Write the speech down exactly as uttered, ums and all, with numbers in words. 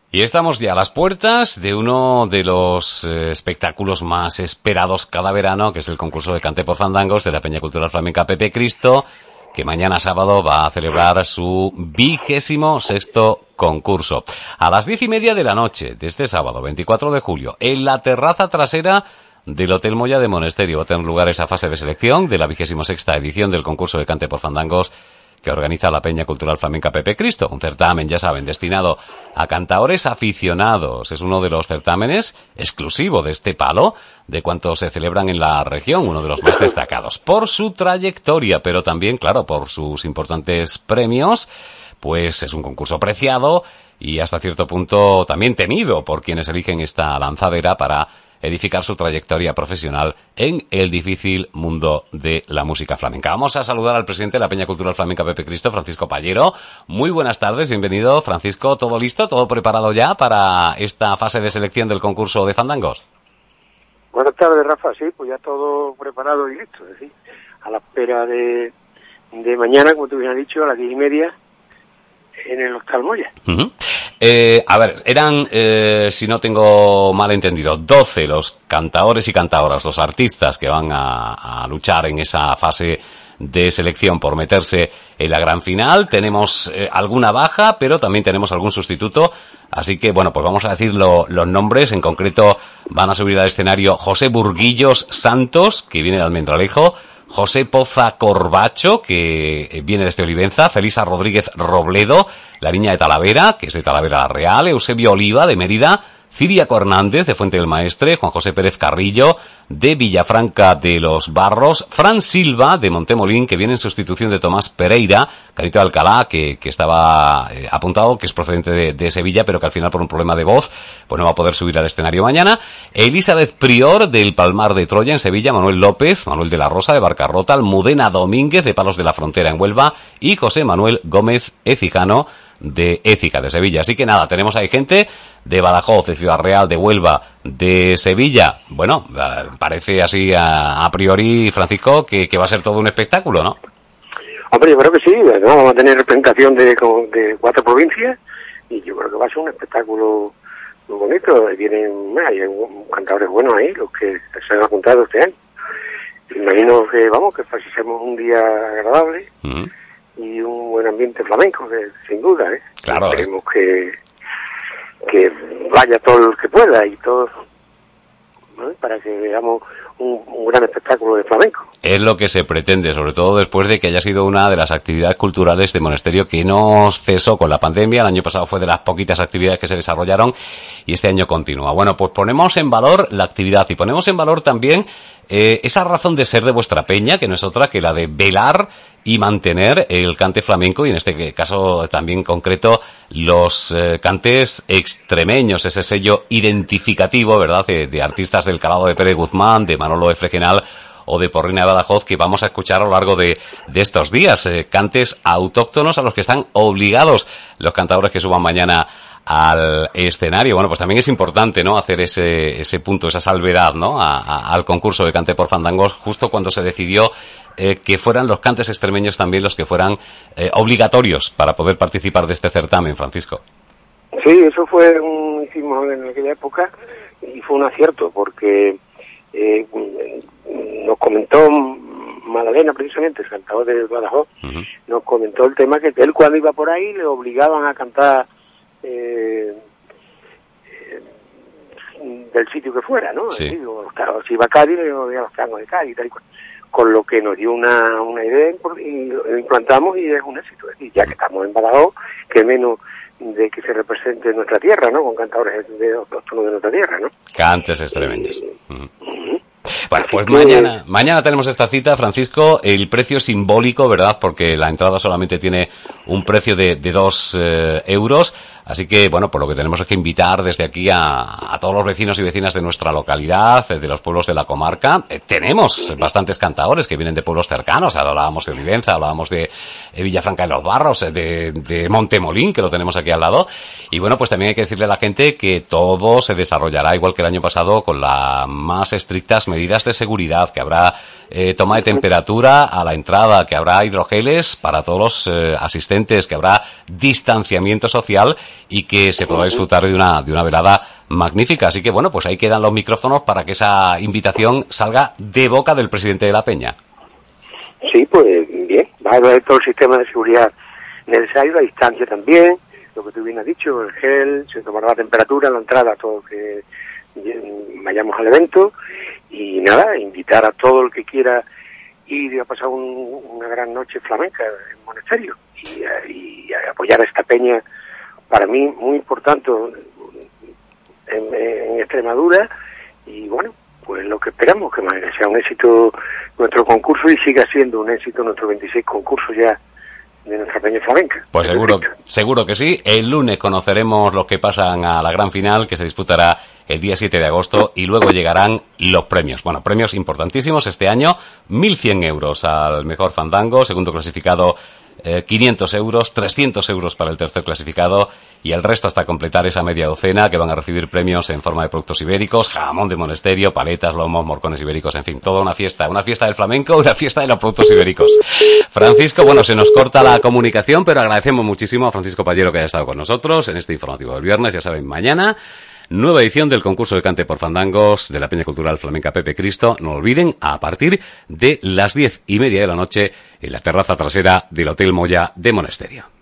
Y estamos ya a las puertas de uno de los eh, espectáculos más esperados cada verano, que es el concurso de cante por fandangos de la Peña Cultural Flamenca Pepe Cristo, que mañana sábado va a celebrar su vigésimo sexto concurso. A las diez y media de la noche de este sábado, veinticuatro de julio, en la terraza trasera del Hotel Moya de Monesterio va a tener lugar esa fase de selección de la vigésimo sexta edición del concurso de cante por fandangos que organiza la Peña Cultural Flamenca Pepe Cristo, un certamen, ya saben, destinado a cantaores aficionados. Es uno de los certámenes exclusivo de este palo, de cuantos se celebran en la región, uno de los más destacados por su trayectoria, pero también, claro, por sus importantes premios. Pues es un concurso preciado y hasta cierto punto también temido por quienes eligen esta lanzadera para edificar su trayectoria profesional en el difícil mundo de la música flamenca. Vamos a saludar al presidente de la Peña Cultural Flamenca Pepe Cristo, Francisco Pallero. Muy buenas tardes, bienvenido, Francisco. ¿Todo listo? ¿Todo preparado ya para esta fase de selección del concurso de fandangos? Buenas tardes, Rafa. Sí, pues ya todo preparado y listo. Es decir, a la espera de, de mañana, como te hubiera dicho, a las diez y media en el Hotel Moya. Uh-huh. Eh, a ver, eran, eh, si no tengo mal entendido, doce los cantaores y cantadoras, los artistas que van a, a luchar en esa fase de selección por meterse en la gran final. Tenemos eh, alguna baja, pero también tenemos algún sustituto. Así que, bueno, pues vamos a decir lo, los nombres. En concreto, van a subir al escenario José Burguillos Santos, que viene de Almendralejo, José Poza Corbacho, que viene desde Olivenza, Felisa Rodríguez Robledo, la niña de Talavera, que es de Talavera la Real, Eusebio Oliva, de Mérida, Ciriaco Hernández, de Fuente del Maestre, Juan José Pérez Carrillo, de Villafranca de los Barros, Fran Silva, de Montemolín, que viene en sustitución de Tomás Pereira, Carito de Alcalá, que, que estaba eh, apuntado, que es procedente de, de Sevilla, pero que al final por un problema de voz, pues no va a poder subir al escenario mañana. Elizabeth Prior, del Palmar de Troya, en Sevilla, Manuel López, Manuel de la Rosa, de Barcarrota, Almudena Domínguez, de Palos de la Frontera, en Huelva, y José Manuel Gómez Ecijano, de Écija, de Sevilla. Así que nada, tenemos ahí gente de Badajoz, de Ciudad Real, de Huelva, de Sevilla. Bueno, parece así a, a priori, Francisco, que, que va a ser todo un espectáculo, ¿no? Hombre, yo creo que sí, ¿no? Vamos a tener representación de, de cuatro provincias y yo creo que va a ser un espectáculo muy bonito. Vienen, hay cantadores buenos ahí, los que se han apuntado este año. Imagino que, vamos, que pasemos un día agradable. Uh-huh. Y un buen ambiente flamenco, que, sin duda, ¿eh? Claro. Esperemos que, que vaya todo el que pueda y todo, ¿no? Para que veamos un, un gran espectáculo de flamenco. Es lo que se pretende, sobre todo después de que haya sido una de las actividades culturales de Monesterio que no cesó con la pandemia. El año pasado fue de las poquitas actividades que se desarrollaron y este año continúa. Bueno, pues ponemos en valor la actividad y ponemos en valor también eh, esa razón de ser de vuestra peña, que no es otra que la de velar y mantener el cante flamenco y en este caso también concreto los eh, cantes extremeños, ese sello identificativo, ¿verdad?, de, de artistas del calado de Pérez Guzmán, de Manolo de Fregenal o de Porrina de Badajoz, que vamos a escuchar a lo largo de, de estos días, eh, cantes autóctonos a los que están obligados los cantadores que suban mañana al escenario. Bueno, pues también es importante, ¿no?, hacer ese ese punto, esa salvedad, ¿no?, a, a, al concurso de cante por fandangos, justo cuando se decidió eh, que fueran los cantes extremeños también los que fueran eh, obligatorios para poder participar de este certamen, Francisco. Sí, eso fue un hicimos en aquella época y fue un acierto, porque eh, nos comentó Madalena, precisamente, el cantador de Badajoz, uh-huh. nos comentó el tema que él cuando iba por ahí le obligaban a cantar Eh, eh, del sitio que fuera, ¿no? Sí. Sí, o, claro, si iba a Cádiz, le obligaban los tangos de Cádiz, tal y cual. Con lo que nos dio una, una idea y lo implantamos y es un éxito. Es decir, ya que estamos en Badajoz, que menos de que se represente nuestra tierra, ¿no? Con cantadores de autóctonos de nuestra tierra, ¿no? Cantes extremeños. Y, uh-huh. Uh-huh. Bueno, pues que... mañana, mañana tenemos esta cita, Francisco. El precio es simbólico, ¿verdad? Porque la entrada solamente tiene un precio de, de dos eh, euros. Así que, bueno, por lo que tenemos es que invitar desde aquí a, a todos los vecinos y vecinas de nuestra localidad, de los pueblos de la comarca. Eh, tenemos bastantes cantadores que vienen de pueblos cercanos. Ahora hablábamos de Olivenza, hablábamos de eh, Villafranca de los Barros, eh, de, de Montemolín, que lo tenemos aquí al lado. Y bueno, pues también hay que decirle a la gente que todo se desarrollará igual que el año pasado con las más estrictas medidas de seguridad, que habrá eh, toma de temperatura a la entrada, que habrá hidrogeles para todos los eh, asistentes, que habrá distanciamiento social y que se podrá disfrutar de una, de una velada magnífica. Así que bueno, pues ahí quedan los micrófonos para que esa invitación salga de boca del presidente de la Peña. Sí, pues bien, va a haber todo el sistema de seguridad necesario, la distancia también, lo que tú bien has dicho, el gel, se tomará la temperatura en la entrada a todos que vayamos al evento y nada, invitar a todo el que quiera ir a pasar un, una gran noche flamenca en Monasterio y, y a apoyar a esta peña, para mí muy importante en, en Extremadura, y bueno, pues lo que esperamos, que sea un éxito nuestro concurso y siga siendo un éxito nuestro veintiséis concursos ya de nuestra peña flamenca. Pues seguro, seguro que sí. El lunes conoceremos los que pasan a la gran final, que se disputará el día siete de agosto, y luego llegarán los premios. Bueno, premios importantísimos este año: mil cien euros al mejor fandango, segundo clasificado eh, quinientos euros, trescientos euros para el tercer clasificado, y el resto hasta completar esa media docena que van a recibir premios en forma de productos ibéricos, jamón de Monasterio, paletas, lomos, morcones ibéricos, en fin, toda una fiesta, una fiesta del flamenco, una fiesta de los productos ibéricos. Francisco, bueno, se nos corta la comunicación, pero agradecemos muchísimo a Francisco Pallero que haya estado con nosotros en este informativo del viernes. Ya saben, mañana nueva edición del concurso de cante por fandangos de la Peña Cultural Flamenca Pepe Cristo. No olviden, a partir de las diez y media de la noche en la terraza trasera del Hotel Moya de Monasterio.